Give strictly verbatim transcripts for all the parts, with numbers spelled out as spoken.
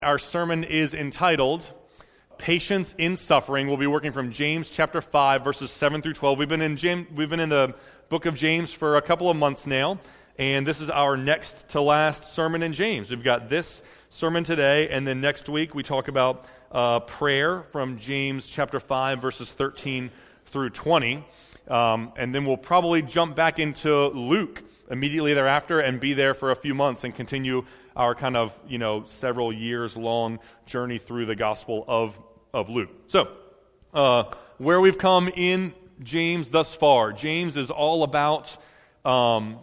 Our sermon is entitled, Patience in Suffering. We'll be working from James chapter five, verses seven through twelve. We've been in James, we've been in the book of James for a couple of months now, and this is our next to last sermon in James. We've got this sermon today, and then next week we talk about uh, prayer from James chapter five, verses thirteen through twenty. Um, and then we'll probably jump back into Luke immediately thereafter and be there for a few months and continue our kind of, you know, several years long journey through the Gospel of, of Luke. So, uh, where we've come in James thus far, James is all about um,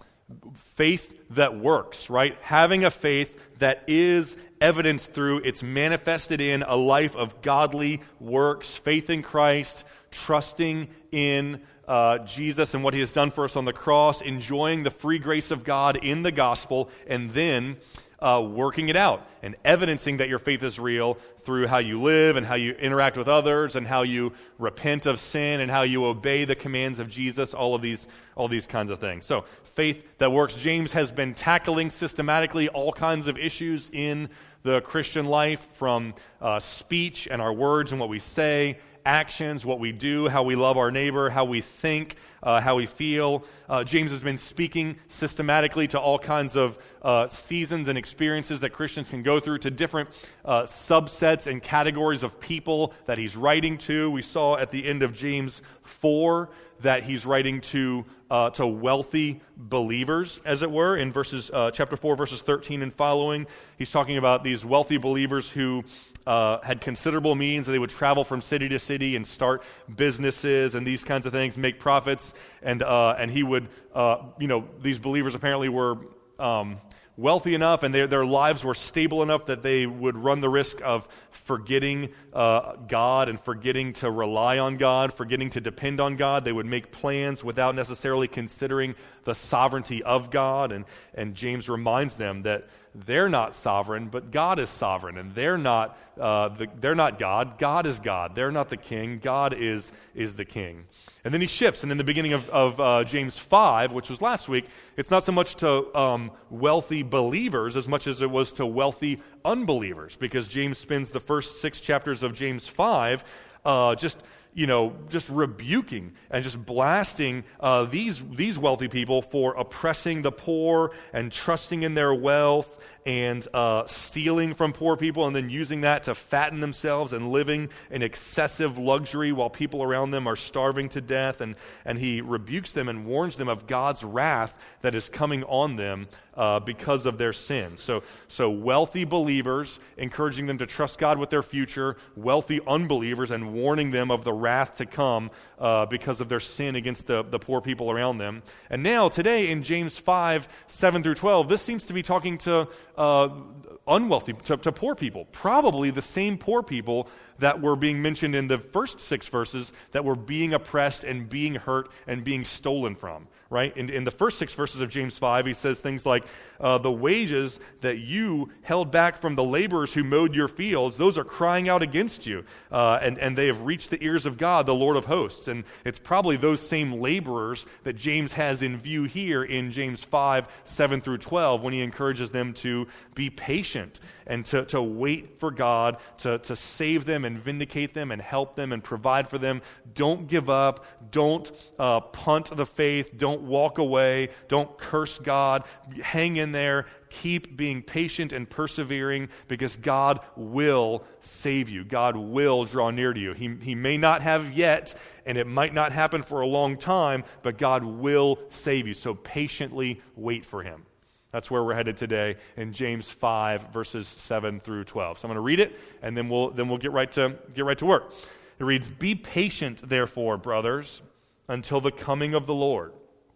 faith that works, right? Having a faith that is evidenced through, it's manifested in a life of godly works, faith in Christ, trusting in uh, Jesus and what He has done for us on the cross, enjoying the free grace of God in the gospel, and then uh, working it out and evidencing that your faith is real through how you live and how you interact with others and how you repent of sin and how you obey the commands of Jesus, all of these, all these kinds of things. So, faith that works. James has been tackling systematically all kinds of issues in the Christian life, from uh, speech and our words and what we say, actions, what we do, how we love our neighbor, how we think, uh, how we feel. Uh, James has been speaking systematically to all kinds of uh, seasons and experiences that Christians can go through, to different uh, subsets and categories of people that he's writing to. We saw at the end of James four that he's writing to uh, to wealthy believers, as it were, in verses uh, chapter four, verses thirteen and following. He's talking about these wealthy believers who uh, had considerable means, and they would travel from city to city and start businesses and these kinds of things, make profits, and uh, and he would, uh, you know, these believers apparently were Um, wealthy enough, and their their lives were stable enough that they would run the risk of forgetting uh, God and forgetting to rely on God, forgetting to depend on God. They would make plans without necessarily considering the sovereignty of God, and, and James reminds them that they're not sovereign, but God is sovereign, and they're not uh, the, they're not God. God is God. They're not the king. God is is the king. And then he shifts, and in the beginning of, of uh, James five, which was last week, it's not so much to um, wealthy believers as much as it was to wealthy unbelievers, because James spends the first six chapters of James five uh, just, you know, just rebuking and just blasting uh, these these wealthy people for oppressing the poor and trusting in their wealth and uh, stealing from poor people and then using that to fatten themselves and living in excessive luxury while people around them are starving to death. And, and he rebukes them and warns them of God's wrath that is coming on them uh, because of their sin. So, so wealthy believers, encouraging them to trust God with their future, wealthy unbelievers, and warning them of the wrath to come uh, because of their sin against the, the poor people around them. And now, today, in James five, seven through twelve, this seems to be talking to Uh, unwealthy, to, to poor people, probably the same poor people that were being mentioned in the first six verses that were being oppressed and being hurt and being stolen from, right? In, in the first six verses of James five, he says things like, uh, the wages that you held back from the laborers who mowed your fields, those are crying out against you, uh, and, and they have reached the ears of God, the Lord of hosts. And it's probably those same laborers that James has in view here in James five, seven through twelve, when he encourages them to be patient and to, to wait for God to, to save them and vindicate them and help them and provide for them. Don't give up. Don't uh, punt the faith. Don't walk away. Don't curse God. Hang in there. Keep being patient and persevering, because God will save you. God will draw near to you. He, he may not have yet, and it might not happen for a long time, but God will save you. So patiently wait for Him. That's where we're headed today in James five, verses seven through twelve. So I'm going to read it, and then we'll then we'll get right to get right to work. It reads, "Be patient, therefore, brothers, until the coming of the Lord.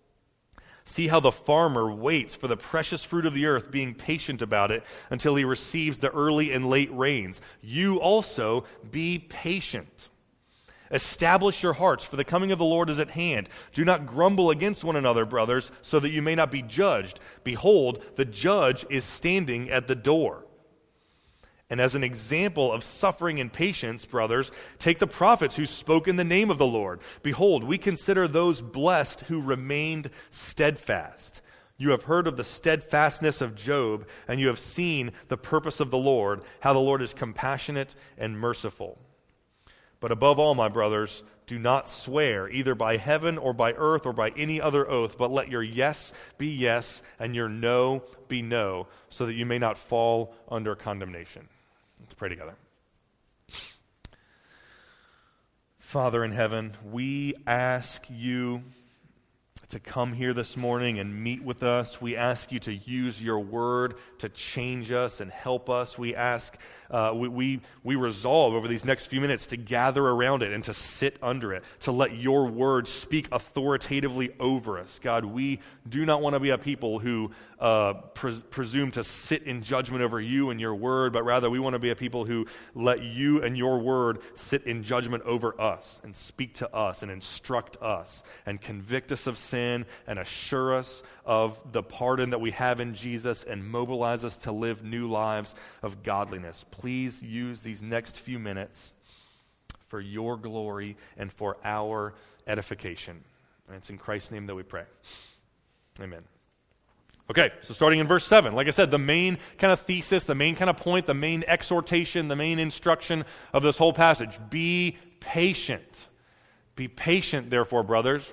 See how the farmer waits for the precious fruit of the earth, being patient about it until he receives the early and late rains. You also be patient. Establish your hearts, for the coming of the Lord is at hand. Do not grumble against one another, brothers, so that you may not be judged. Behold, the judge is standing at the door. And as an example of suffering and patience, brothers, take the prophets who spoke in the name of the Lord. Behold, we consider those blessed who remained steadfast. You have heard of the steadfastness of Job, and you have seen the purpose of the Lord, how the Lord is compassionate and merciful. But above all, my brothers, do not swear either by heaven or by earth or by any other oath, but let your yes be yes and your no be no, so that you may not fall under condemnation. Let's pray together. Father in heaven, we ask you to come here this morning and meet with us. We ask you to use your word to change us and help us. We ask, uh, we, we we resolve over these next few minutes to gather around it and to sit under it, to let your word speak authoritatively over us. God, we do not want to be a people who uh, pres- presume to sit in judgment over you and your word, but rather we want to be a people who let you and your word sit in judgment over us and speak to us and instruct us and convict us of sin and assure us of the pardon that we have in Jesus and mobilize us to live new lives of godliness. Please use these next few minutes for your glory and for our edification. And it's in Christ's name that we pray. Amen. Okay, so starting in verse seven, like I said, the main kind of thesis, the main kind of point, the main exhortation, the main instruction of this whole passage, be patient. Be patient, therefore, brothers,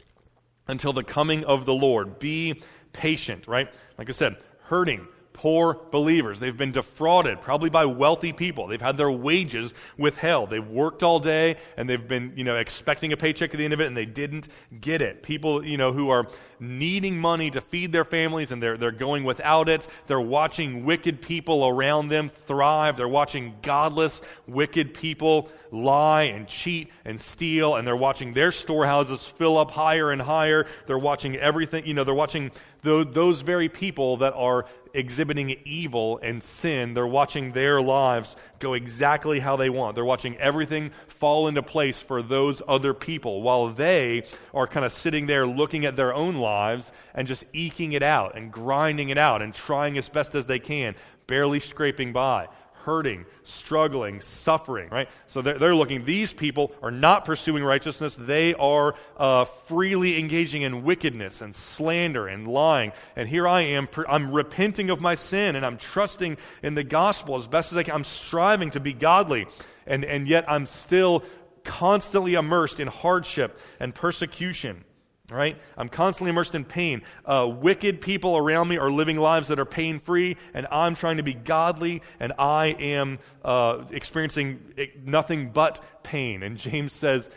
until the coming of the Lord. Be patient, right? Like I said, hurting, poor believers. They've been defrauded, probably by wealthy people. They've had their wages withheld. They've worked all day, and they've been, you know, expecting a paycheck at the end of it, and they didn't get it. People, you know, who are needing money to feed their families, and they're they're going without it. They're watching wicked people around them thrive. They're watching godless, wicked people lie and cheat and steal, and they're watching their storehouses fill up higher and higher. They're watching everything, you know, they're watching those, those very people that are exhibiting evil and sin. They're watching their lives go exactly how they want. They're watching everything fall into place for those other people while they are kind of sitting there looking at their own lives and just eking it out and grinding it out and trying as best as they can, barely scraping by. Hurting, struggling, suffering, right? So they're, they're looking, these people are not pursuing righteousness. They are uh, freely engaging in wickedness and slander and lying. And here I am, I'm repenting of my sin and I'm trusting in the gospel as best as I can. I'm striving to be godly. And, and yet I'm still constantly immersed in hardship and persecution. Right? I'm constantly immersed in pain. Uh, wicked people around me are living lives that are pain-free, and I'm trying to be godly, and I am uh, experiencing nothing but pain. And James says,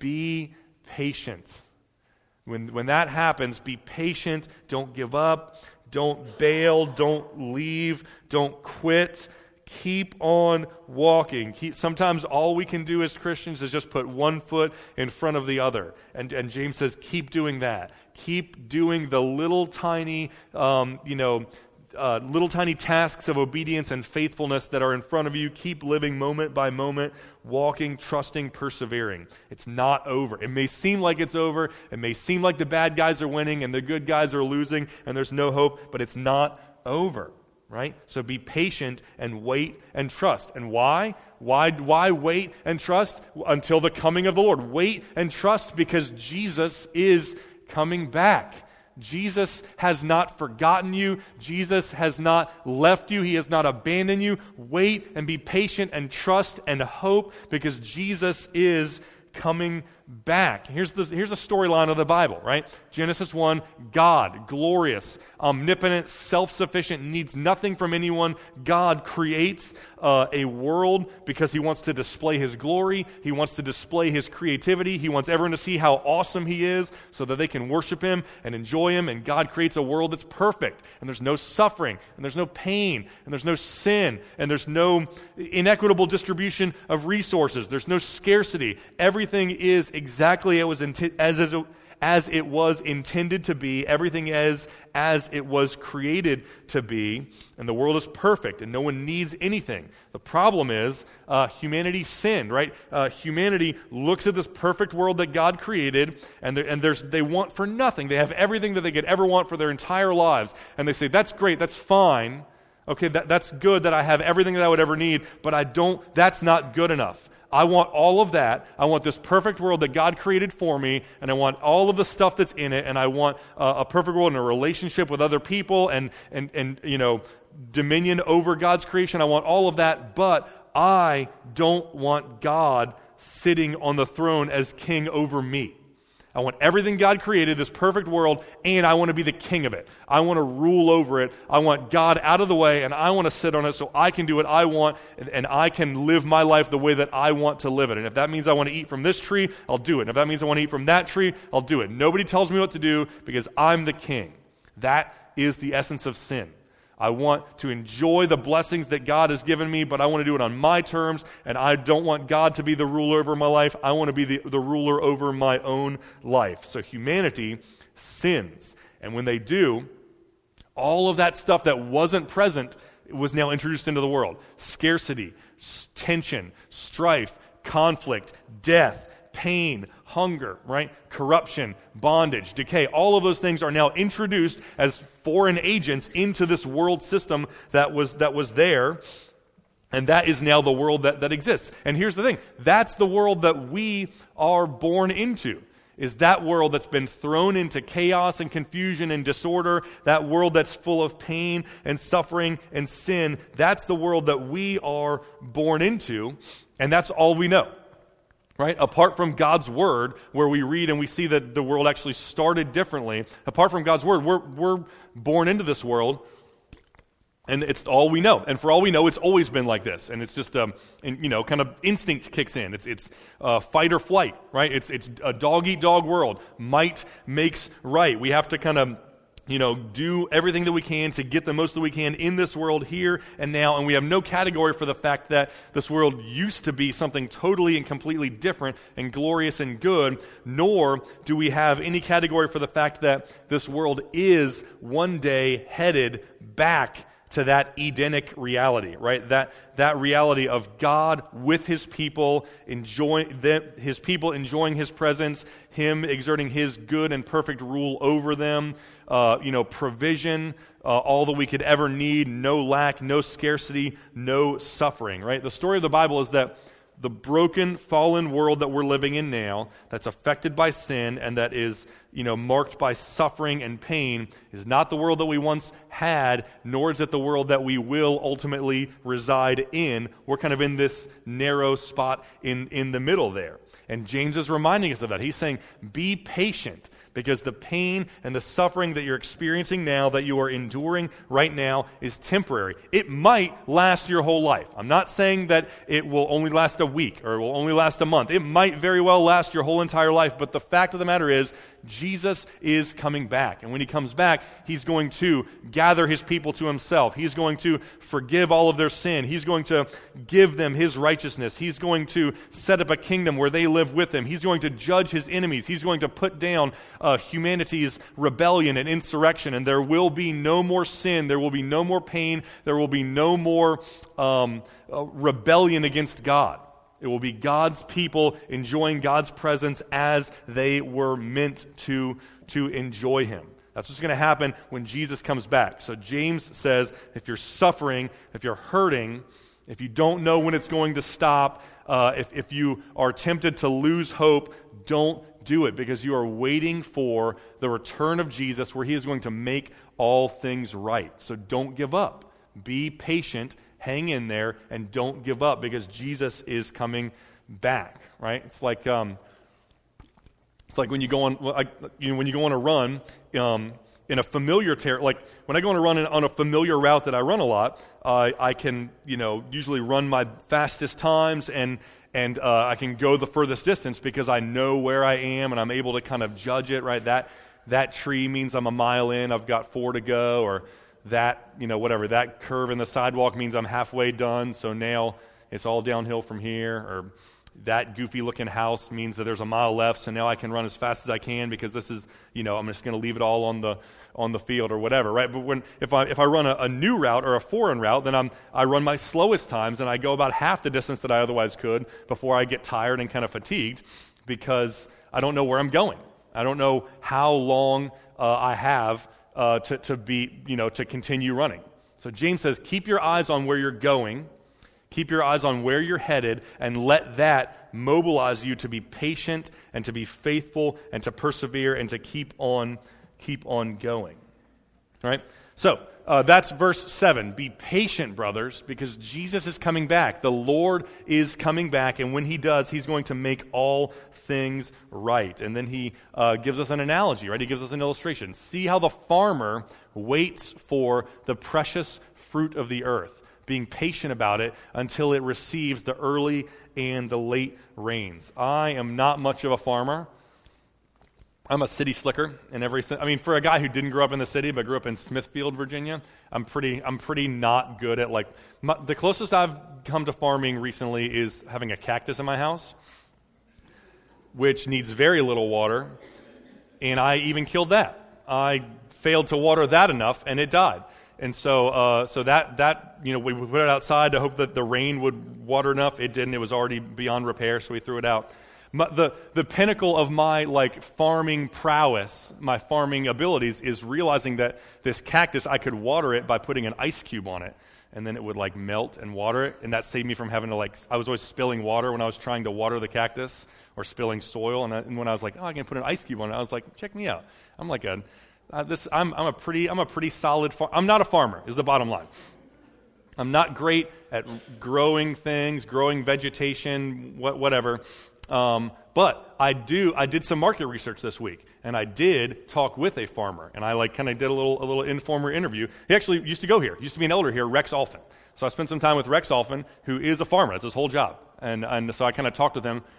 be patient. When, when that happens, be patient. Don't give up. Don't bail. Don't leave. Don't quit. Keep on walking. Keep, sometimes all we can do as Christians is just put one foot in front of the other. And, and James says, keep doing that. Keep doing the little tiny, um, you know, uh, little tiny tasks of obedience and faithfulness that are in front of you. Keep living moment by moment, walking, trusting, persevering. It's not over. It may seem like it's over. It may seem like the bad guys are winning and the good guys are losing and there's no hope, but it's not over. Right? So be patient and wait and trust. And why? Why, why wait and trust until the coming of the Lord? Wait and trust because Jesus is coming back. Jesus has not forgotten you. Jesus has not left you. He has not abandoned you. Wait and be patient and trust and hope because Jesus is coming back. Here's the here's a storyline of the Bible, right? Genesis one, God, glorious, omnipotent, self-sufficient, needs nothing from anyone. God creates uh, a world because he wants to display his glory. He wants to display his creativity. He wants everyone to see how awesome he is so that they can worship him and enjoy him. And God creates a world that's perfect. And there's no suffering. And there's no pain. And there's no sin. And there's no inequitable distribution of resources. There's no scarcity. Everything is exactly it was inti- as, as, it, as it was intended to be. Everything is as it was created to be. And the world is perfect and no one needs anything. The problem is uh, humanity sinned, right? Uh, humanity looks at this perfect world that God created and, and there's, they want for nothing. They have everything that they could ever want for their entire lives. And they say, that's great, that's fine. Okay, that, that's good that I have everything that I would ever need, but I don't, that's not good enough. I want all of that. I want this perfect world that God created for me, and I want all of the stuff that's in it, and I want uh, a perfect world and a relationship with other people and, and, and, you know, dominion over God's creation. I want all of that, but I don't want God sitting on the throne as king over me. I want everything God created, this perfect world, and I want to be the king of it. I want to rule over it. I want God out of the way, and I want to sit on it so I can do what I want, and, and I can live my life the way that I want to live it. And if that means I want to eat from this tree, I'll do it. And if that means I want to eat from that tree, I'll do it. Nobody tells me what to do because I'm the king. That is the essence of sin. I want to enjoy the blessings that God has given me, but I want to do it on my terms, and I don't want God to be the ruler over my life. I want to be the, the ruler over my own life. So humanity sins. And when they do, all of that stuff that wasn't present was now introduced into the world. Scarcity, s- tension, strife, conflict, death, pain, hunger, right? Corruption, bondage, decay. All of those things are now introduced as foreign agents into this world system that was that was there, and that is now the world that, that exists. And here's the thing, that's the world that we are born into, is that world that's been thrown into chaos and confusion and disorder, that world that's full of pain and suffering and sin. That's the world that we are born into, and that's all we know. Right? Apart from God's word, where we read and we see that the world actually started differently, apart from God's word, we're we're born into this world, and it's all we know. And for all we know, it's always been like this. And it's just, um, and, you know, kind of instinct kicks in. It's it's uh, fight or flight, right? It's it's a dog-eat-dog world. Might makes right. We have to kind of, you know, do everything that we can to get the most that we can in this world here and now, and we have no category for the fact that this world used to be something totally and completely different and glorious and good, nor do we have any category for the fact that this world is one day headed back to that Edenic reality, right? That that reality of God with His people, enjoying them, His people enjoying His presence, Him exerting His good and perfect rule over them, uh, you know, provision, uh, all that we could ever need, no lack, no scarcity, no suffering, right? The story of the Bible is that the broken, fallen world that we're living in now, that's affected by sin and that is, you know, marked by suffering and pain, is not the world that we once had, nor is it the world that we will ultimately reside in. We're kind of in this narrow spot in, in the middle there. And James is reminding us of that. He's saying, be patient, because the pain and the suffering that you're experiencing now, that you are enduring right now, is temporary. It might last your whole life. I'm not saying that it will only last a week or it will only last a month. It might very well last your whole entire life, but the fact of the matter is, Jesus is coming back. And when He comes back, He's going to gather His people to Himself. He's going to forgive all of their sin. He's going to give them His righteousness. He's going to set up a kingdom where they live with Him. He's going to judge His enemies. He's going to put down uh, humanity's rebellion and insurrection, and there will be no more sin. There will be no more pain. There will be no more um, uh, rebellion against God. It will be God's people enjoying God's presence as they were meant to, to enjoy Him. That's what's going to happen when Jesus comes back. So James says, if you're suffering, if you're hurting, if you don't know when it's going to stop, uh, if, if you are tempted to lose hope, don't do it, because you are waiting for the return of Jesus, where He is going to make all things right. So don't give up. Be patient. Hang in there and don't give up, because Jesus is coming back, right? It's like um, it's like when you go on, like, you know, when you go on a run um, in a familiar ter- like when I go on a run in, on a familiar route that I run a lot, uh, I can, you know, usually run my fastest times and and uh, I can go the furthest distance because I know where I am and I'm able to kind of judge it, right? That that tree means I'm a mile in, I've got four to go, or that, you know, whatever, that curve in the sidewalk means I'm halfway done, so now it's all downhill from here, or that goofy-looking house means that there's a mile left, so now I can run as fast as I can because this is, you know, I'm just going to leave it all on the on the field or whatever, right? But when if I if I run a, a new route or a foreign route, then I'm I run my slowest times and I go about half the distance that I otherwise could before I get tired and kind of fatigued, because I don't know where I'm going. I don't know how long uh, I have Uh, to, to be, you know, to continue running. So James says, keep your eyes on where you're going, Keep your eyes on where you're headed and let that mobilize you to be patient and to be faithful and to persevere and to keep on, keep on going. All right? So, uh, that's verse seven. Be patient, brothers, because Jesus is coming back. The Lord is coming back, and when he does, he's going to make all things right. And then he uh, gives us an analogy, right? He gives us an illustration. See how the farmer waits for the precious fruit of the earth, being patient about it until it receives the early and the late rains. I am not much of a farmer. I'm a city slicker in every sense. I mean, for a guy who didn't grow up in the city but grew up in Smithfield, Virginia, I'm pretty I'm pretty not good at, like, my, the closest I've come to farming recently is having a cactus in my house, which needs very little water, and I even killed that. I failed to water that enough, and it died. And so uh, so that, that you know, we put it outside to hope that the rain would water enough. It didn't. It was already beyond repair, so we threw it out. My, the, the pinnacle of my like farming prowess, my farming abilities, is realizing that this cactus, I could water it by putting an ice cube on it, and then it would like melt and water it, and that saved me from having to like, I was always spilling water when I was trying to water the cactus, or spilling soil, and, I, and when I was like, oh, I can put an ice cube on it, I was like, check me out. I'm like a, uh, this, I'm, I'm a pretty, I'm a pretty solid farmer. I'm not a farmer, is the bottom line. I'm not great at growing things, growing vegetation, what, whatever. Um, but I do, I did some market research this week, and I did talk with a farmer, and I like kind of did a little, a little informal interview. He actually used to go here, he used to be an elder here, Rex Alphen. So I spent some time with Rex Alphen, who is a farmer. That's his whole job. And, and so I kind of talked with him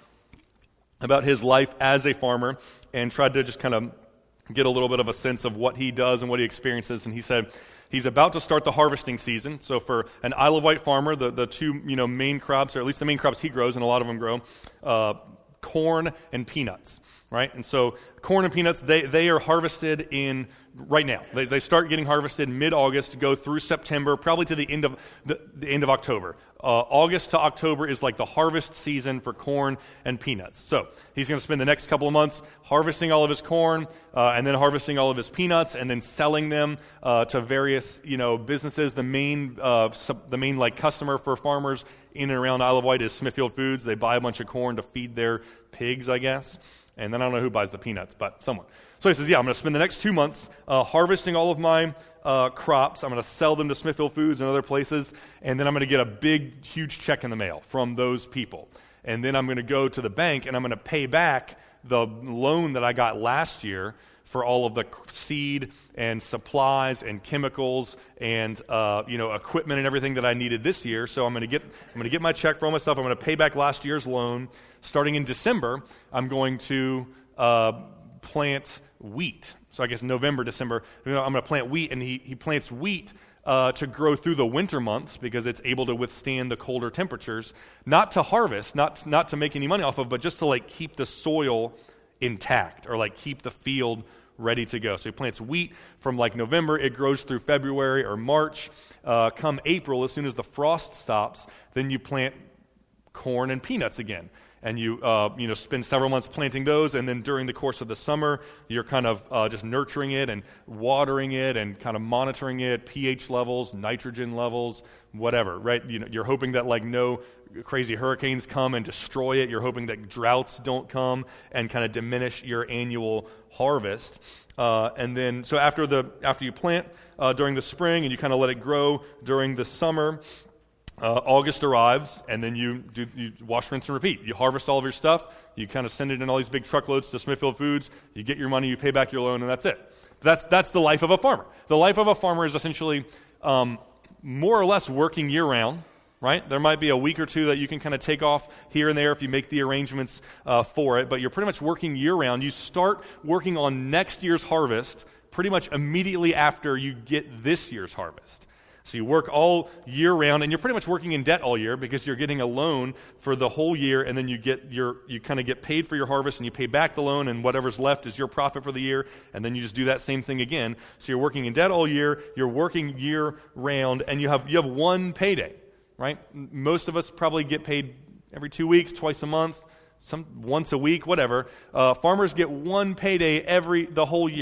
about his life as a farmer and tried to just kind of get a little bit of a sense of what he does and what he experiences. And he said he's about to start the harvesting season. So for an Isle of Wight farmer, the, the two you know main crops, or at least the main crops he grows, and a lot of them grow, uh, corn and peanuts, right? And so corn and peanuts, they, they are harvested in right now. They, they start getting harvested mid-August, go through September, probably to the end of the, the end of October. Uh, August to October is like the harvest season for corn and peanuts. So he's going to spend the next couple of months harvesting all of his corn, uh, and then harvesting all of his peanuts, and then selling them uh, to various you know businesses. The main uh, sub, the main like customer for farmers in and around Isle of Wight is Smithfield Foods. They buy a bunch of corn to feed their pigs, I guess. And then I don't know who buys the peanuts, but someone. So he says, yeah, I'm going to spend the next two months uh, harvesting all of my uh, crops. I'm going to sell them to Smithfield Foods and other places, and then I'm going to get a big, huge check in the mail from those people. And then I'm going to go to the bank, and I'm going to pay back the loan that I got last year for all of the seed and supplies and chemicals and uh, you know equipment and everything that I needed this year. So I'm going to get I'm going to get my check for all my stuff. I'm going to pay back last year's loan. Starting in December, I'm going to uh, plant wheat. So I guess November, December, you know, I'm going to plant wheat, and he, he plants wheat uh, to grow through the winter months because it's able to withstand the colder temperatures, not to harvest, not, not to make any money off of, but just to like keep the soil intact or like keep the field ready to go. So he plants wheat from like November, it grows through February or March. Uh, come April, as soon as the frost stops, then you plant corn and peanuts again. And you, uh, you know, spend several months planting those, and then during the course of the summer, you're kind of uh, just nurturing it and watering it and kind of monitoring it, pH levels, nitrogen levels, whatever, right? You know, you're hoping that like no crazy hurricanes come and destroy it. You're hoping that droughts don't come and kind of diminish your annual harvest. Uh, and then, so after the after you plant uh, during the spring, and you kind of let it grow during the summer. Uh, August arrives, and then you do you wash, rinse, and repeat. You harvest all of your stuff. You kind of send it in all these big truckloads to Smithfield Foods. You get your money, you pay back your loan, and that's it. That's that's the life of a farmer. The life of a farmer is essentially um, more or less working year-round, right? There might be a week or two that you can kind of take off here and there if you make the arrangements uh, for it, but you're pretty much working year-round. You start working on next year's harvest pretty much immediately after you get this year's harvest. So you work all year round, and you're pretty much working in debt all year because you're getting a loan for the whole year, and then you get your you kind of get paid for your harvest, and you pay back the loan, and whatever's left is your profit for the year, and then you just do that same thing again. So you're working in debt all year, you're working year round, and you have you have one payday, right? Most of us probably get paid every two weeks, twice a month, some once a week, whatever. Uh, farmers get one payday every the whole year.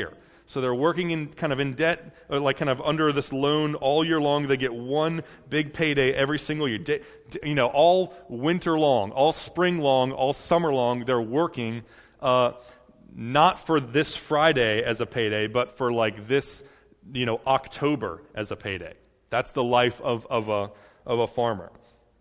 So they're working in kind of in debt, or like kind of under this loan all year long. They get one big payday every single year. De- you know, all winter long, all spring long, all summer long, they're working uh, not for this Friday as a payday, but for like this, you know, October as a payday. That's the life of, of a of a farmer.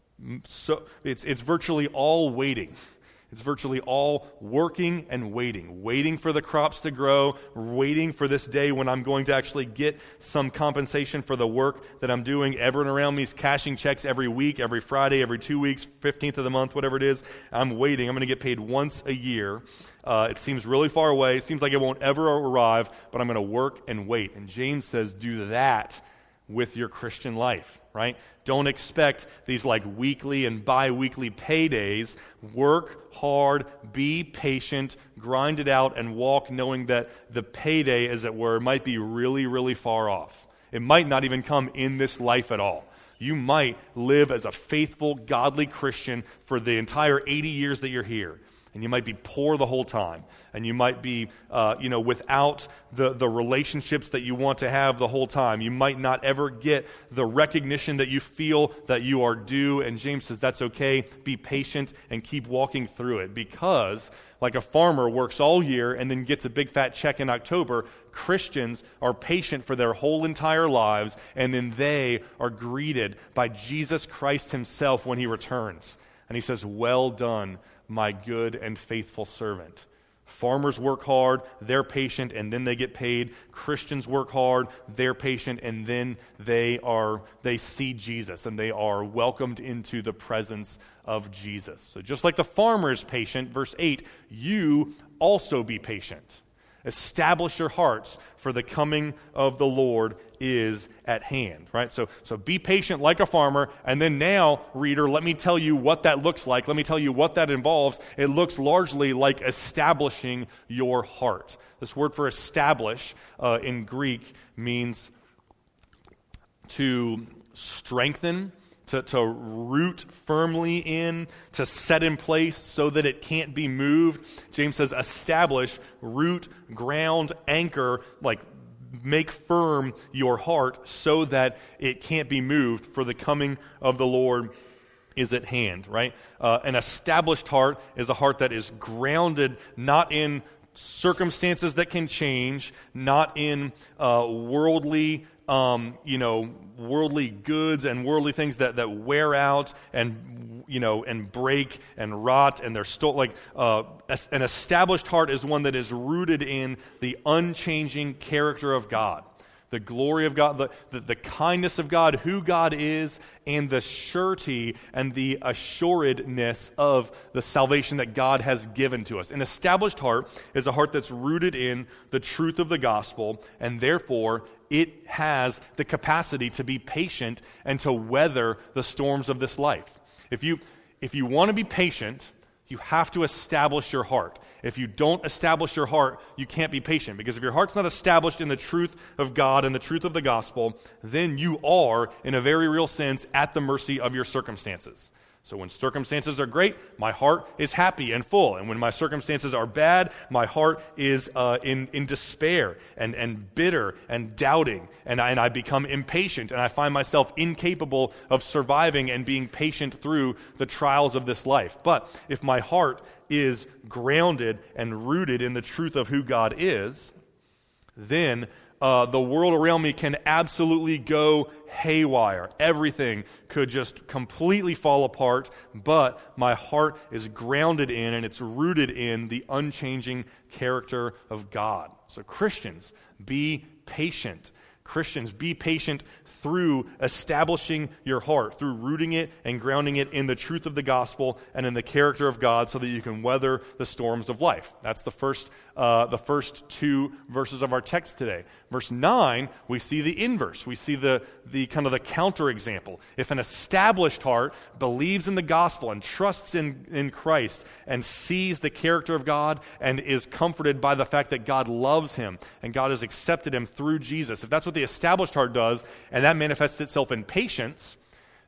So it's it's virtually all waiting. It's virtually all working and waiting, waiting for the crops to grow, waiting for this day when I'm going to actually get some compensation for the work that I'm doing. Everyone around me is cashing checks every week, every Friday, every two weeks, fifteenth of the month, whatever it is. I'm waiting. I'm going to get paid once a year. Uh, it seems really far away. It seems like it won't ever arrive, but I'm going to work and wait. And James says, do that with your Christian life, right? Don't expect these like weekly and bi-weekly paydays. Work hard, be patient, grind it out, and walk knowing that the payday, as it were, might be really, really far off. It might not even come in this life at all. You might live as a faithful, godly Christian for the entire eighty years that you're here. And you might be poor the whole time. And you might be, uh, you know, without the, the relationships that you want to have the whole time. You might not ever get the recognition that you feel that you are due. And James says that's okay. Be patient and keep walking through it. Because like a farmer works all year and then gets a big fat check in October, Christians are patient for their whole entire lives. And then they are greeted by Jesus Christ himself when he returns. And he says, well done, my good and faithful servant. Farmers work hard, they're patient, and then they get paid. Christians work hard, they're patient, and then they are they see Jesus, and they are welcomed into the presence of Jesus. So just like the farmer is patient, verse eight, you also be patient. Establish your hearts, for the coming of the Lord is at hand, right? So, so be patient like a farmer, and then now, reader, let me tell you what that looks like. Let me tell you what that involves. It looks largely like establishing your heart. This word for establish uh, in Greek means to strengthen, To, to root firmly in, to set in place so that it can't be moved. James says establish, root, ground, anchor, like make firm your heart so that it can't be moved, for the coming of the Lord is at hand, right? Uh, an established heart is a heart that is grounded not in circumstances that can change, not in uh, worldly Um, you know, worldly goods and worldly things that, that wear out and, you know, and break and rot, and they're still like uh, an established heart is one that is rooted in the unchanging character of God, the glory of God, the, the, the kindness of God, who God is, and the surety and the assuredness of the salvation that God has given to us. An established heart is a heart that's rooted in the truth of the gospel, and therefore it has the capacity to be patient and to weather the storms of this life. If you if you want to be patient, you have to establish your heart. If you don't establish your heart, you can't be patient, because if your heart's not established in the truth of God and the truth of the gospel, then you are, in a very real sense, at the mercy of your circumstances. So when circumstances are great, my heart is happy and full. And when my circumstances are bad, my heart is uh, in, in despair and, and bitter and doubting. And I, and I become impatient, and I find myself incapable of surviving and being patient through the trials of this life. But if my heart is grounded and rooted in the truth of who God is, then Uh, the world around me can absolutely go haywire. Everything could just completely fall apart, but my heart is grounded in and it's rooted in the unchanging character of God. So Christians, be patient. Christians, be patient through establishing your heart, through rooting it and grounding it in the truth of the gospel and in the character of God, so that you can weather the storms of life. That's the first, uh, the first two verses of our text today. Verse nine, we see the inverse. We see the, the kind of the counterexample. If an established heart believes in the gospel and trusts in, in Christ and sees the character of God and is comforted by the fact that God loves him and God has accepted him through Jesus, if that's what the established heart does, and that manifests itself in patience,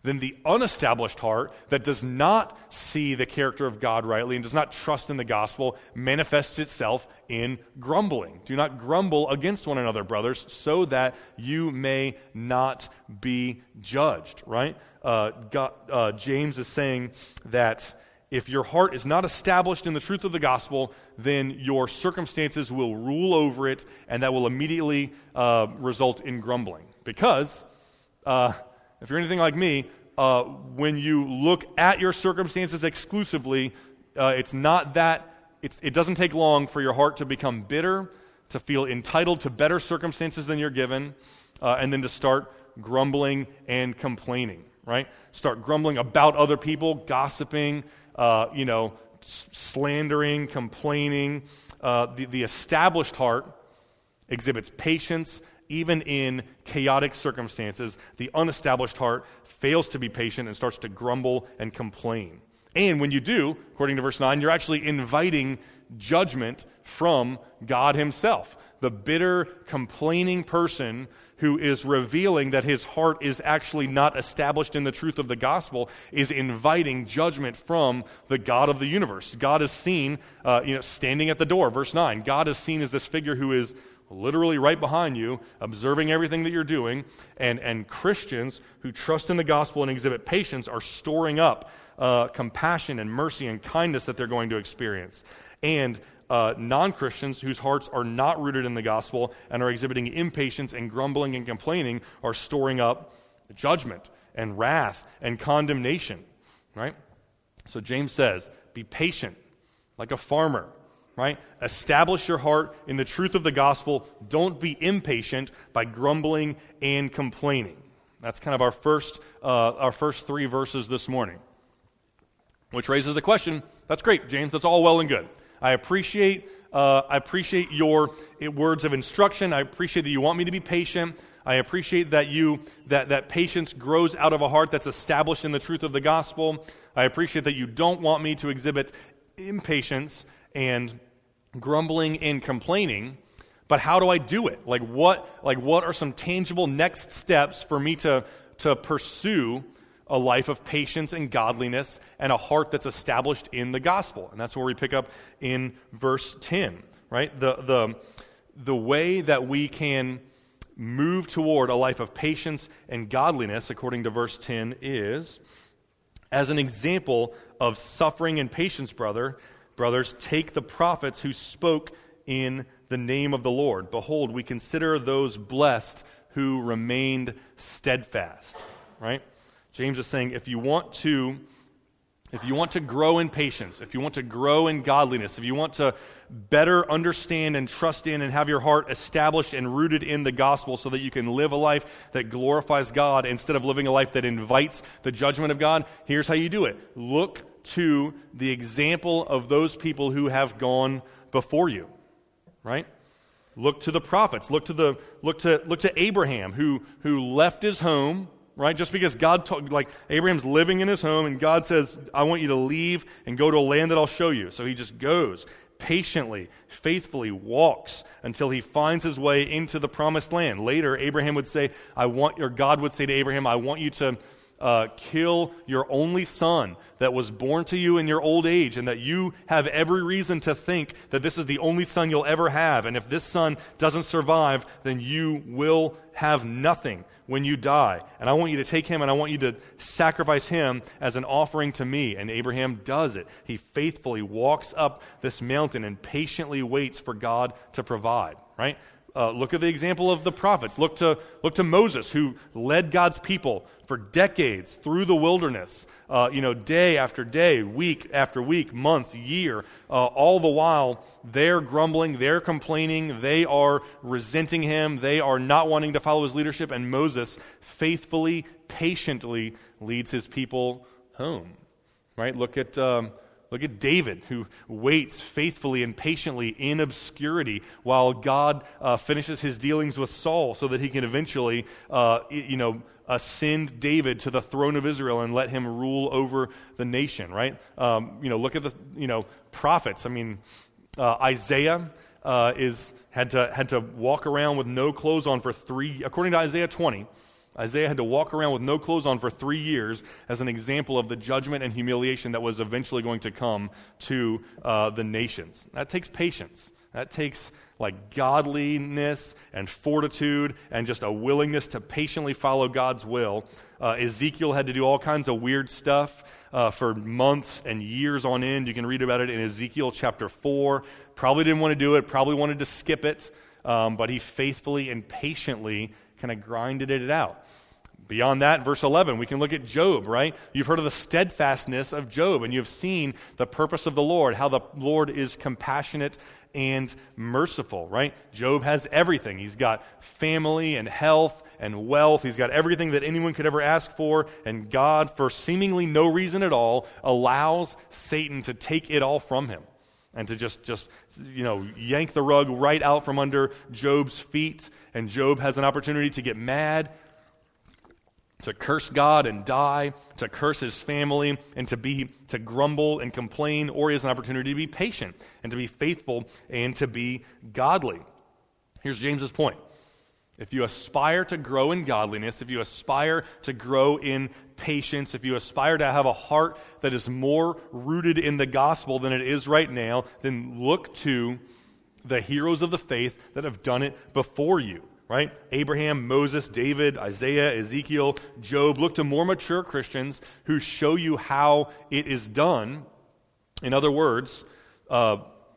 then the unestablished heart that does not see the character of God rightly and does not trust in the gospel manifests itself in grumbling. Do not grumble against one another, brothers, so that you may not be judged, right? Uh, God, uh, James is saying that if your heart is not established in the truth of the gospel, then your circumstances will rule over it, and that will immediately uh, result in grumbling. Because uh, if you're anything like me, uh, when you look at your circumstances exclusively, uh, it's not that, it's, it doesn't take long for your heart to become bitter, to feel entitled to better circumstances than you're given, uh, and then to start grumbling and complaining, right? Start grumbling about other people, gossiping, uh, you know, s- slandering, complaining. Uh, the, the established heart exhibits patience even in chaotic circumstances. The unestablished heart fails to be patient and starts to grumble and complain. And when you do, according to verse nine, you're actually inviting judgment from God himself. The bitter, complaining person who is revealing that his heart is actually not established in the truth of the gospel is inviting judgment from the God of the universe. God is seen, uh, you know, standing at the door, verse nine. God is seen as this figure who is literally right behind you, observing everything that you're doing, and, and Christians who trust in the gospel and exhibit patience are storing up uh, compassion and mercy and kindness that they're going to experience. And uh, non-Christians whose hearts are not rooted in the gospel and are exhibiting impatience and grumbling and complaining are storing up judgment and wrath and condemnation, right? So James says, be patient like a farmer, right? Establish your heart in the truth of the gospel. Don't be impatient by grumbling and complaining. That's kind of our first, uh, our first three verses this morning, which raises the question, that's great, James, that's all well and good. I appreciate, uh, I appreciate your words of instruction. I appreciate that you want me to be patient. I appreciate that you, that, that patience grows out of a heart that's established in the truth of the gospel. I appreciate that you don't want me to exhibit impatience and grumbling and complaining, but how do I do it? Like what like what are some tangible next steps for me to to pursue a life of patience and godliness and a heart that's established in the gospel? And that's where we pick up in verse ten, right? The the the way that we can move toward a life of patience and godliness, according to verse ten, is as an example of suffering and patience, brother, brothers, take the prophets who spoke in the name of the Lord. Behold, we consider those blessed who remained steadfast, right? James is saying if you want to if you want to grow in patience, if you want to grow in godliness, if you want to better understand and trust in and have your heart established and rooted in the gospel so that you can live a life that glorifies God instead of living a life that invites the judgment of God, here's how you do it. Look to the example of those people who have gone before you, right? Look to the prophets. Look to the look to look to Abraham, who who left his home, right? Just because God told, like Abraham's living in his home, and God says, "I want you to leave and go to a land that I'll show you." So he just goes patiently, faithfully walks until he finds his way into the promised land. Later, Abraham would say, "I want," or God would say to Abraham, "I want you to." Uh, kill your only son that was born to you in your old age, and that you have every reason to think that this is the only son you'll ever have, and if this son doesn't survive, then you will have nothing when you die. And I want you to take him and I want you to sacrifice him as an offering to me. And Abraham does it. He faithfully walks up this mountain and patiently waits for God to provide, right? Uh, look at the example of the prophets. Look to look to Moses, who led God's people for decades through the wilderness, uh, you know, day after day, week after week, month, year, uh, all the while they're grumbling, they're complaining, they are resenting him, they are not wanting to follow his leadership, and Moses faithfully, patiently leads his people home, right? Look at... Um, Look at David, who waits faithfully and patiently in obscurity while God uh, finishes his dealings with Saul so that he can eventually, uh, you know, ascend David to the throne of Israel and let him rule over the nation, right? Um, you know, look at the, you know, prophets. I mean, uh, Isaiah uh, is had to had to walk around with no clothes on for three, according to Isaiah twenty, Isaiah had to walk around with no clothes on for three years as an example of the judgment and humiliation that was eventually going to come to uh, the nations. That takes patience. That takes like godliness and fortitude and just a willingness to patiently follow God's will. Uh, Ezekiel had to do all kinds of weird stuff uh, for months and years on end. You can read about it in Ezekiel chapter four. Probably didn't want to do it, probably wanted to skip it, um, but he faithfully and patiently kind of grinded it out. Beyond that, verse eleven, we can look at Job, right? You've heard of the steadfastness of Job, and you've seen the purpose of the Lord, how the Lord is compassionate and merciful, right? Job has everything. He's got family and health and wealth. He's got everything that anyone could ever ask for, and God, for seemingly no reason at all, allows Satan to take it all from him and to just, just you know, yank the rug right out from under Job's feet, and Job has an opportunity to get mad, to curse God and die, to curse his family, and to be to grumble and complain, or he has an opportunity to be patient and to be faithful and to be godly. Here's James's point. If you aspire to grow in godliness, if you aspire to grow in patience, if you aspire to have a heart that is more rooted in the gospel than it is right now, then look to the heroes of the faith that have done it before you. Right? Abraham, Moses, David, Isaiah, Ezekiel, Job. Look to more mature Christians who show you how it is done. In other words, uh,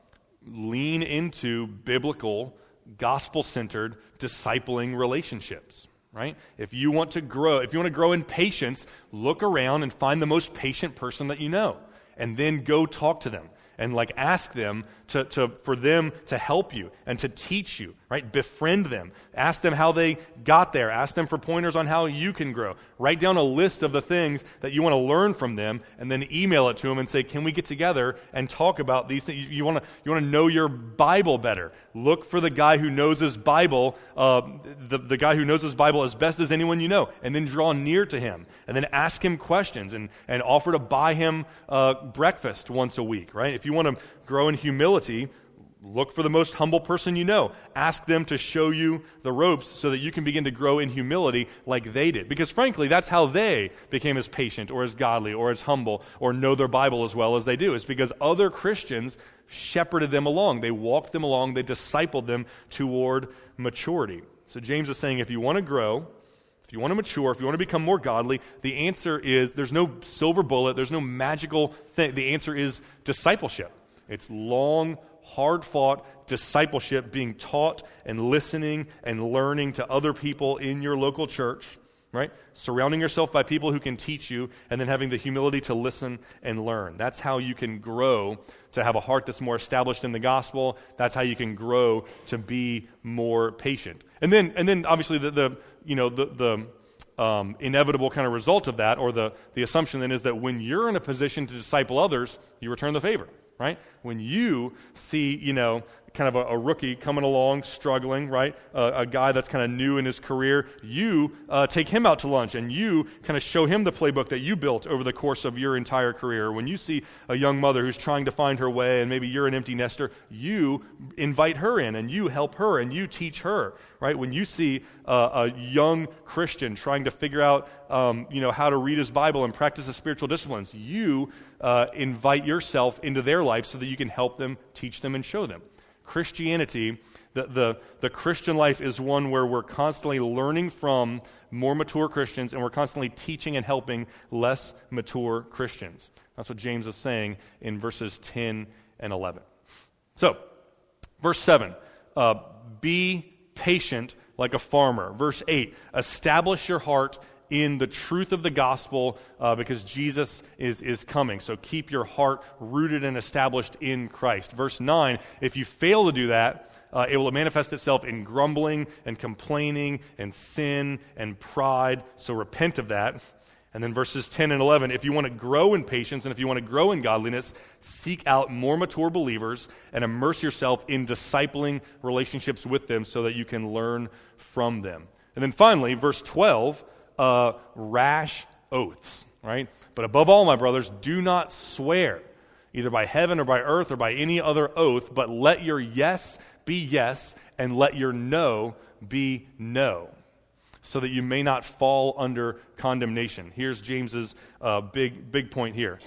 lean into biblical, gospel-centered, discipling relationships. Right? If you want to grow, if you want to grow in patience, look around and find the most patient person that you know, and then go talk to them. And like ask them to, to for them to help you and to teach you, right? Befriend them. Ask them how they got there. Ask them for pointers on how you can grow. Write down a list of the things that you want to learn from them, and then email it to them and say, "Can we get together and talk about these things?" You, you want to you want to know your Bible better. Look for the guy who knows his Bible, uh, the the guy who knows his Bible as best as anyone you know, and then draw near to him, and then ask him questions and and offer to buy him uh, breakfast once a week, right? If you want to grow in humility, look for the most humble person you know. Ask them to show you the ropes so that you can begin to grow in humility like they did. Because frankly, that's how they became as patient or as godly or as humble or know their Bible as well as they do. It's because other Christians shepherded them along. They walked them along. They discipled them toward maturity. So James is saying if you want to grow, if you want to mature, if you want to become more godly, the answer is there's no silver bullet, there's no magical thing. The answer is discipleship. It's long, hard-fought discipleship, being taught and listening and learning to other people in your local church, right? Surrounding yourself by people who can teach you, and then having the humility to listen and learn. That's how you can grow to have a heart that's more established in the gospel. That's how you can grow to be more patient. And then, and then obviously the, the you know the the um, inevitable kind of result of that, or the the assumption then is that when you're in a position to disciple others, you return the favor. Right? When you see, you know, kind of a, a rookie coming along, struggling, right? Uh, a guy that's kind of new in his career, you uh, take him out to lunch and you kind of show him the playbook that you built over the course of your entire career. When you see a young mother who's trying to find her way and maybe you're an empty nester, you invite her in and you help her and you teach her, right? When you see uh, a young Christian trying to figure out, um, you know, how to read his Bible and practice the spiritual disciplines, you uh, invite yourself into their life so that you can help them, teach them, and show them. Christianity, the, the, the Christian life is one where we're constantly learning from more mature Christians and we're constantly teaching and helping less mature Christians. That's what James is saying in verses ten and eleven. So, verse seven, uh, be patient like a farmer. Verse eight, establish your heart in the truth of the gospel uh, because Jesus is, is coming. So keep your heart rooted and established in Christ. Verse nine, if you fail to do that, uh, it will manifest itself in grumbling and complaining and sin and pride. So repent of that. And then verses ten and eleven, if you want to grow in patience and if you want to grow in godliness, seek out more mature believers and immerse yourself in discipling relationships with them so that you can learn from them. And then finally, verse twelve, Uh, rash oaths, right? But above all, my brothers, do not swear, either by heaven or by earth or by any other oath, but let your yes be yes, and let your no be no. so that you may not fall under condemnation. Here's James's uh, big, big point here.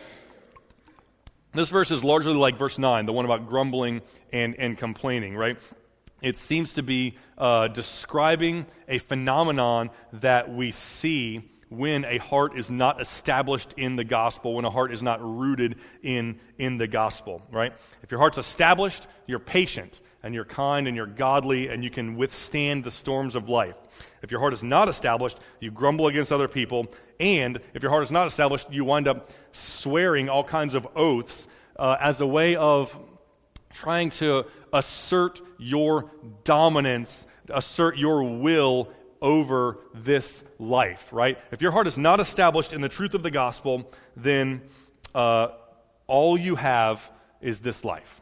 This verse is largely like verse nine, the one about grumbling and, and complaining, right? It seems to be uh, describing a phenomenon that we see when a heart is not established in the gospel, when a heart is not rooted in, in the gospel, right? If your heart's established, you're patient, and you're kind, and you're godly, and you can withstand the storms of life. If your heart is not established, you grumble against other people, and if your heart is not established, you wind up swearing all kinds of oaths uh, as a way of trying to assert your dominance, assert your will over this life, right? If your heart is not established in the truth of the gospel, then uh, all you have is this life.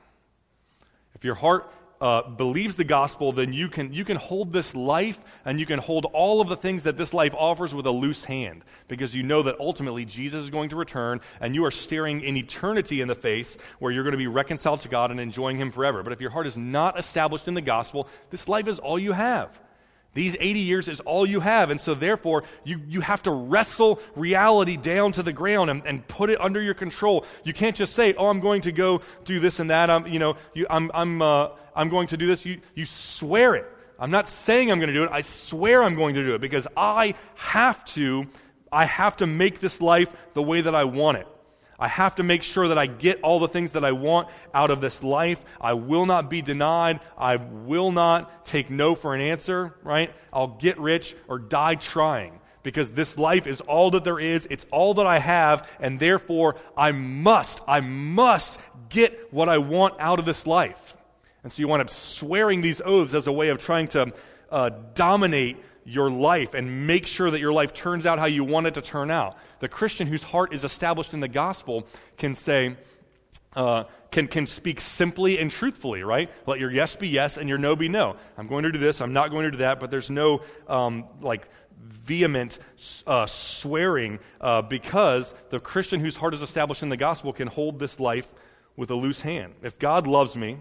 If your heart uh, believes the gospel, then you can you can hold this life and you can hold all of the things that this life offers with a loose hand, because you know that ultimately Jesus is going to return and you are staring in eternity in the face where you're going to be reconciled to God and enjoying Him forever. But if your heart is not established in the gospel, this life is all you have. These eighty years is all you have, and so therefore you, you have to wrestle reality down to the ground and, and put it under your control. You can't just say, "Oh, I'm going to go do this and that." I'm, you know, you, I'm, I'm, uh, I'm going to do this. You, you swear it. I'm not saying I'm going to do it. I swear I'm going to do it because I have to. I have to make this life the way that I want it. I have to make sure that I get all the things that I want out of this life. I will not be denied. I will not take no for an answer, right? I'll get rich or die trying, because this life is all that there is. It's all that I have, and therefore I must, I must get what I want out of this life. And so you wind up swearing these oaths as a way of trying to uh, dominate your life and make sure that your life turns out how you want it to turn out. The Christian whose heart is established in the gospel can say, uh, can can speak simply and truthfully, right? Let your yes be yes and your no be no. I'm going to do this, I'm not going to do that, but there's no um, like vehement uh, swearing uh, because the Christian whose heart is established in the gospel can hold this life with a loose hand. If God loves me,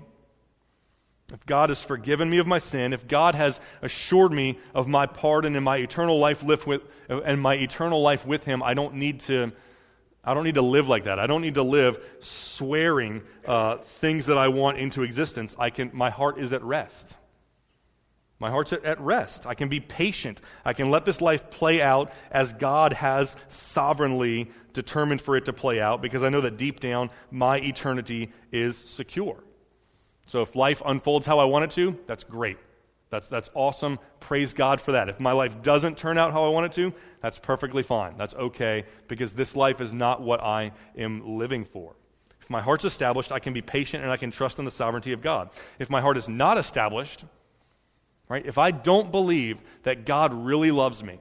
if God has forgiven me of my sin, if God has assured me of my pardon and my eternal life live with and my eternal life with Him, I don't need to. I don't need to live like that. I don't need to live swearing uh, things that I want into existence. I can. My heart is at rest. My heart's at, at rest. I can be patient. I can let this life play out as God has sovereignly determined for it to play out, because I know that deep down my eternity is secure. So if life unfolds how I want it to, that's great. That's that's awesome. Praise God for that. If my life doesn't turn out how I want it to, that's perfectly fine. That's okay, because this life is not what I am living for. If my heart's established, I can be patient and I can trust in the sovereignty of God. If my heart is not established, right? If I don't believe that God really loves me,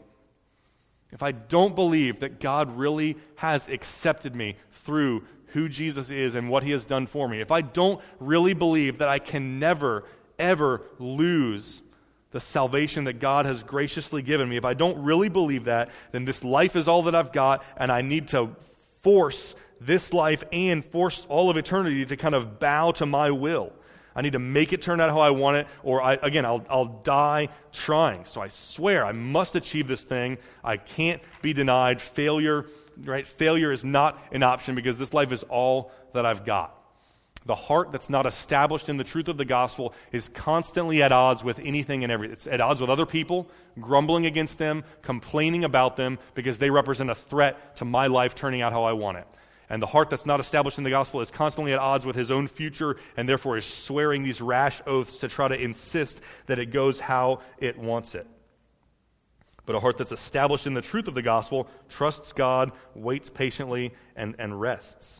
if I don't believe that God really has accepted me through who Jesus is and what He has done for me, if I don't really believe that I can never, ever lose the salvation that God has graciously given me, if I don't really believe that, then this life is all that I've got, and I need to force this life and force all of eternity to kind of bow to my will. I need to make it turn out how I want it, or I, again, I'll, I'll die trying. So I swear I must achieve this thing. I can't be denied. Failure, right? Failure is not an option, because this life is all that I've got. The heart that's not established in the truth of the gospel is constantly at odds with anything and everything. It's at odds with other people, grumbling against them, complaining about them, because they represent a threat to my life turning out how I want it. And the heart that's not established in the gospel is constantly at odds with his own future, and therefore is swearing these rash oaths to try to insist that it goes how it wants it. But a heart that's established in the truth of the gospel trusts God, waits patiently, and, and rests.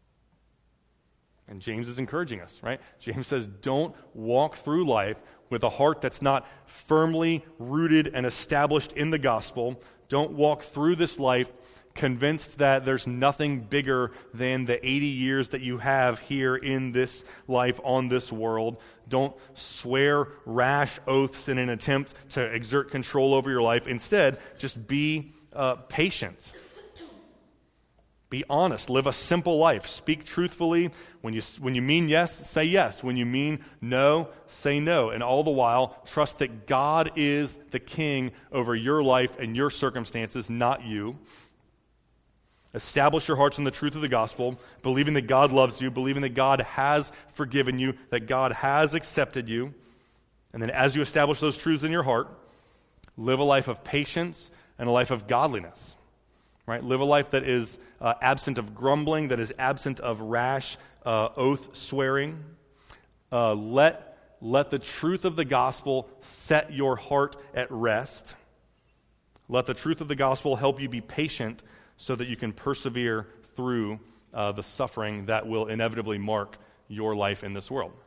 And James is encouraging us, right? James says, don't walk through life with a heart that's not firmly rooted and established in the gospel. Don't walk through this life convinced that there's nothing bigger than the eighty years that you have here in this life on this world. Don't swear rash oaths in an attempt to exert control over your life. Instead, just be uh, patient. Be honest. Live a simple life. Speak truthfully. When you, when you mean yes, say yes. When you mean no, say no. And all the while, trust that God is the king over your life and your circumstances, not you. Establish your hearts in the truth of the gospel, believing that God loves you, believing that God has forgiven you, that God has accepted you. And then as you establish those truths in your heart, live a life of patience and a life of godliness. Right? Live a life that is uh, absent of grumbling, that is absent of rash uh, oath swearing. Uh, let, let the truth of the gospel set your heart at rest. Let the truth of the gospel help you be patient so that you can persevere through uh, the suffering that will inevitably mark your life in this world.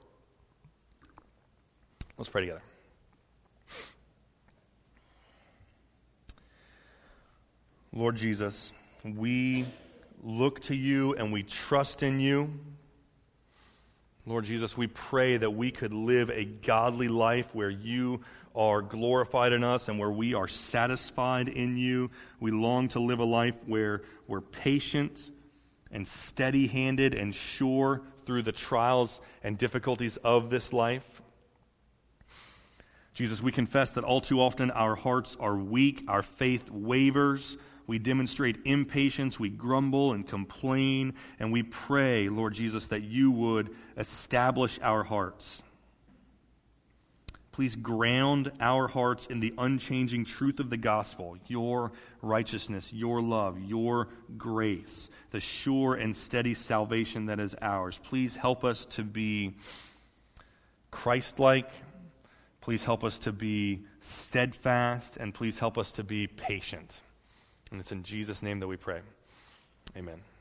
Let's pray together. Lord Jesus, we look to you and we trust in you. Lord Jesus, we pray that we could live a godly life where you are glorified in us and where we are satisfied in you. We long to live a life where we're patient and steady-handed and sure through the trials and difficulties of this life. Jesus, we confess that all too often our hearts are weak, our faith wavers. We demonstrate impatience, we grumble and complain, and we pray, Lord Jesus, that you would establish our hearts. Please ground our hearts in the unchanging truth of the gospel, your righteousness, your love, your grace, the sure and steady salvation that is ours. Please help us to be Christ-like. Please help us to be steadfast, and please help us to be patient. And it's in Jesus' name that we pray. Amen.